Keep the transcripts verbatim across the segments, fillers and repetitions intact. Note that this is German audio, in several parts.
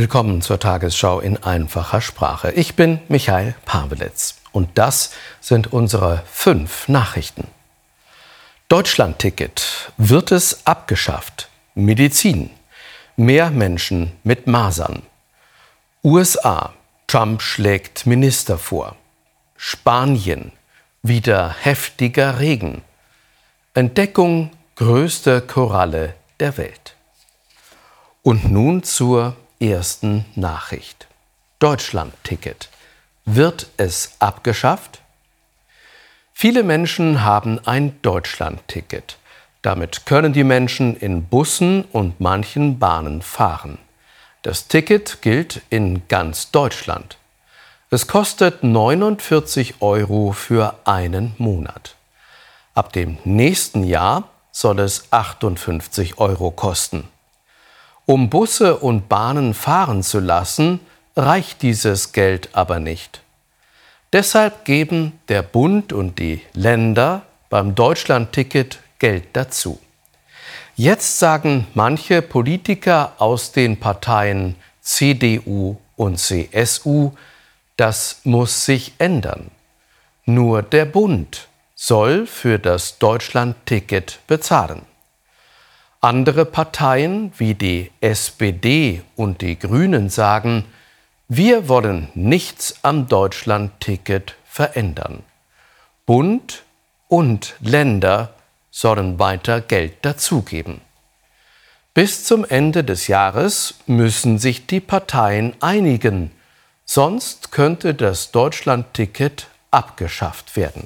Willkommen zur Tagesschau in einfacher Sprache. Ich bin Michael Pawelitz und das sind unsere fünf Nachrichten. Deutschlandticket. Wird es abgeschafft? Medizin. Mehr Menschen mit Masern. U S A. Trump schlägt Minister vor. Spanien. Wieder heftiger Regen. Entdeckung größter Koralle der Welt. Und nun zur ersten Nachricht. Deutschlandticket. Wird es abgeschafft? Viele Menschen haben ein Deutschlandticket. Damit können die Menschen in Bussen und manchen Bahnen fahren. Das Ticket gilt in ganz Deutschland. Es kostet neunundvierzig Euro für einen Monat. Ab dem nächsten Jahr soll es achtundfünfzig Euro kosten. Um Busse und Bahnen fahren zu lassen, reicht dieses Geld aber nicht. Deshalb geben der Bund und die Länder beim Deutschlandticket Geld dazu. Jetzt sagen manche Politiker aus den Parteien C D U und C S U, das muss sich ändern. Nur der Bund soll für das Deutschlandticket bezahlen. Andere Parteien wie die S P D und die Grünen sagen, wir wollen nichts am Deutschlandticket verändern. Bund und Länder sollen weiter Geld dazugeben. Bis zum Ende des Jahres müssen sich die Parteien einigen, sonst könnte das Deutschlandticket abgeschafft werden.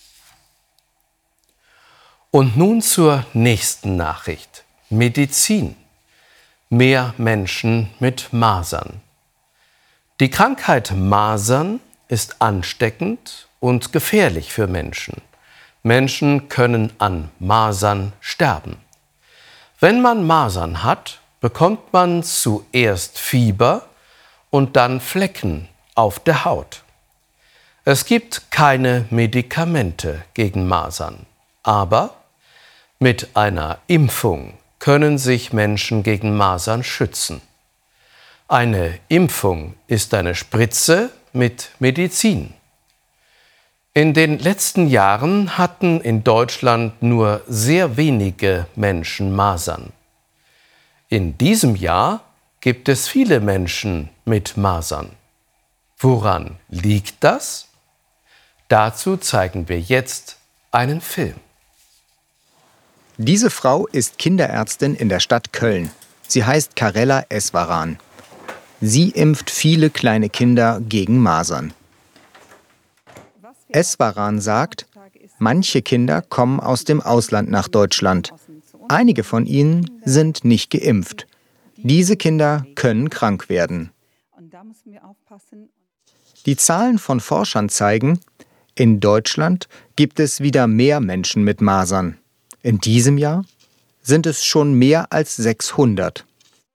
Und nun zur nächsten Nachricht. Medizin. Mehr Menschen mit Masern. Die Krankheit Masern ist ansteckend und gefährlich für Menschen. Menschen können an Masern sterben. Wenn man Masern hat, bekommt man zuerst Fieber und dann Flecken auf der Haut. Es gibt keine Medikamente gegen Masern, aber mit einer Impfung können sich Menschen gegen Masern schützen. Eine Impfung ist eine Spritze mit Medizin. In den letzten Jahren hatten in Deutschland nur sehr wenige Menschen Masern. In diesem Jahr gibt es viele Menschen mit Masern. Woran liegt das? Dazu zeigen wir jetzt einen Film. Diese Frau ist Kinderärztin in der Stadt Köln. Sie heißt Karella Eswaran. Sie impft viele kleine Kinder gegen Masern. Eswaran sagt, manche Kinder kommen aus dem Ausland nach Deutschland. Einige von ihnen sind nicht geimpft. Diese Kinder können krank werden. Die Zahlen von Forschern zeigen, in Deutschland gibt es wieder mehr Menschen mit Masern. In diesem Jahr sind es schon mehr als sechshundert.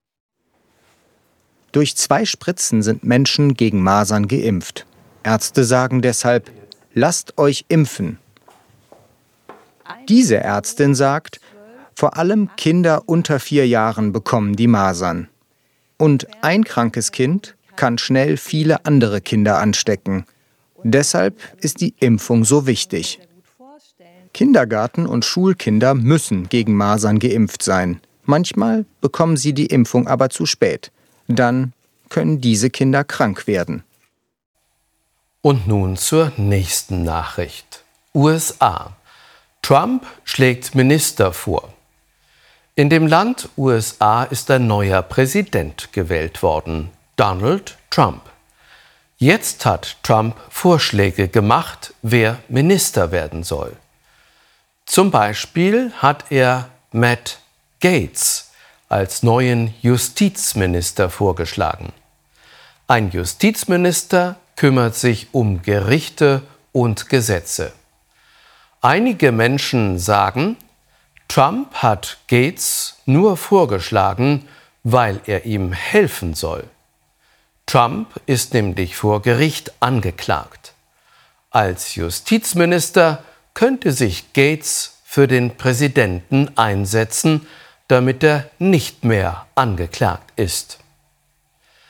Durch zwei Spritzen sind Menschen gegen Masern geimpft. Ärzte sagen deshalb, lasst euch impfen. Diese Ärztin sagt, vor allem Kinder unter vier Jahren bekommen die Masern. Und ein krankes Kind kann schnell viele andere Kinder anstecken. Deshalb ist die Impfung so wichtig. Kindergarten- und Schulkinder müssen gegen Masern geimpft sein. Manchmal bekommen sie die Impfung aber zu spät. Dann können diese Kinder krank werden. Und nun zur nächsten Nachricht. U S A. Trump schlägt Minister vor. In dem Land U S A ist ein neuer Präsident gewählt worden, Donald Trump. Jetzt hat Trump Vorschläge gemacht, wer Minister werden soll. Zum Beispiel hat er Matt Gaetz als neuen Justizminister vorgeschlagen. Ein Justizminister kümmert sich um Gerichte und Gesetze. Einige Menschen sagen, Trump hat Gaetz nur vorgeschlagen, weil er ihm helfen soll. Trump ist nämlich vor Gericht angeklagt. Als Justizminister könnte sich Gaetz für den Präsidenten einsetzen, damit er nicht mehr angeklagt ist.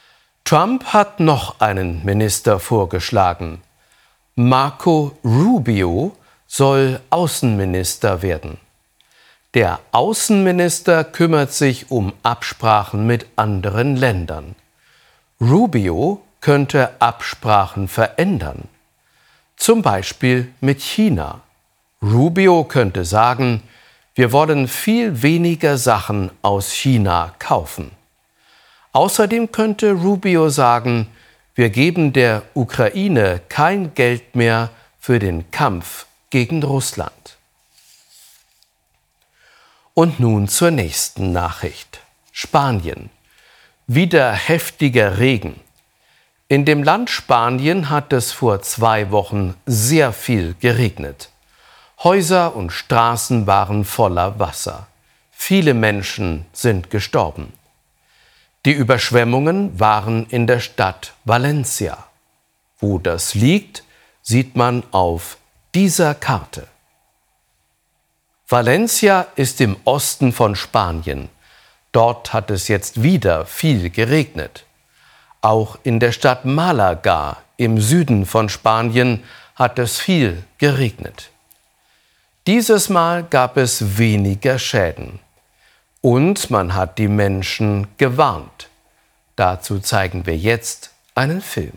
Trump hat noch einen Minister vorgeschlagen. Marco Rubio soll Außenminister werden. Der Außenminister kümmert sich um Absprachen mit anderen Ländern. Rubio könnte Absprachen verändern. Zum Beispiel mit China. Rubio könnte sagen, wir wollen viel weniger Sachen aus China kaufen. Außerdem könnte Rubio sagen, wir geben der Ukraine kein Geld mehr für den Kampf gegen Russland. Und nun zur nächsten Nachricht. Spanien. Wieder heftiger Regen. In dem Land Spanien hat es vor zwei Wochen sehr viel geregnet. Häuser und Straßen waren voller Wasser. Viele Menschen sind gestorben. Die Überschwemmungen waren in der Stadt Valencia. Wo das liegt, sieht man auf dieser Karte. Valencia ist im Osten von Spanien. Dort hat es jetzt wieder viel geregnet. Auch in der Stadt Málaga im Süden von Spanien hat es viel geregnet. Dieses Mal gab es weniger Schäden. Und man hat die Menschen gewarnt. Dazu zeigen wir jetzt einen Film.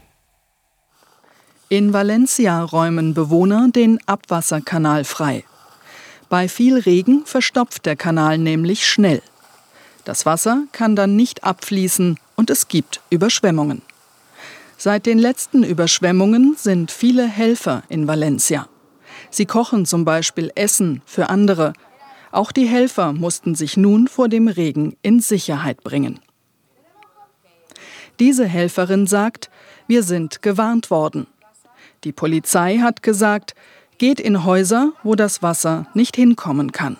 In Valencia räumen Bewohner den Abwasserkanal frei. Bei viel Regen verstopft der Kanal nämlich schnell. Das Wasser kann dann nicht abfließen und es gibt Überschwemmungen. Seit den letzten Überschwemmungen sind viele Helfer in Valencia. Sie kochen zum Beispiel Essen für andere. Auch die Helfer mussten sich nun vor dem Regen in Sicherheit bringen. Diese Helferin sagt, wir sind gewarnt worden. Die Polizei hat gesagt, geht in Häuser, wo das Wasser nicht hinkommen kann.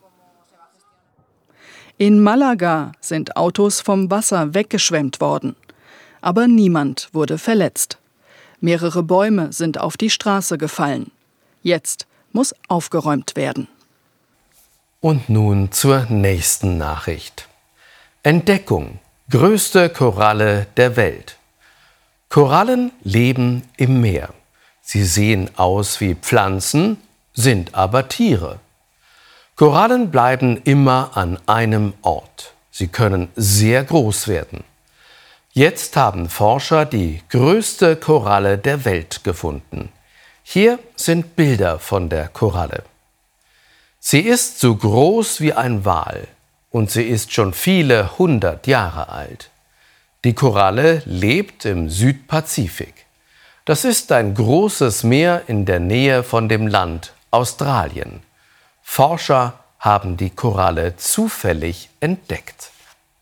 In Málaga sind Autos vom Wasser weggeschwemmt worden. Aber niemand wurde verletzt. Mehrere Bäume sind auf die Straße gefallen. Jetzt muss aufgeräumt werden. Und nun zur nächsten Nachricht. Entdeckung: größte Koralle der Welt. Korallen leben im Meer. Sie sehen aus wie Pflanzen, sind aber Tiere. Korallen bleiben immer an einem Ort. Sie können sehr groß werden. Jetzt haben Forscher die größte Koralle der Welt gefunden. Hier sind Bilder von der Koralle. Sie ist so groß wie ein Wal und sie ist schon viele hundert Jahre alt. Die Koralle lebt im Südpazifik. Das ist ein großes Meer in der Nähe von dem Land Australien. Forscher haben die Koralle zufällig entdeckt.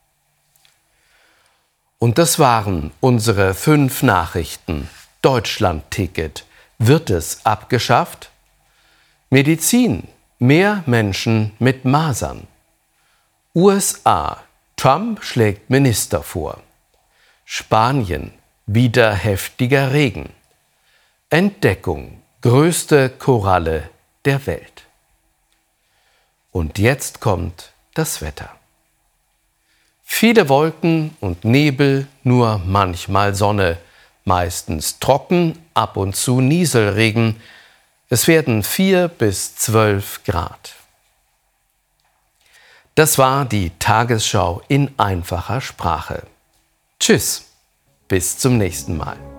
Und das waren unsere fünf Nachrichten. Deutschland-Ticket. Wird es abgeschafft? Medizin. Mehr Menschen mit Masern. U S A. Trump schlägt Minister vor. Spanien. Wieder heftiger Regen. Entdeckung. Größte Koralle der Welt. Und jetzt kommt das Wetter. Viele Wolken und Nebel, nur manchmal Sonne. Meistens trocken, ab und zu Nieselregen. Es werden vier bis zwölf Grad. Das war die Tagesschau in einfacher Sprache. Tschüss, bis zum nächsten Mal.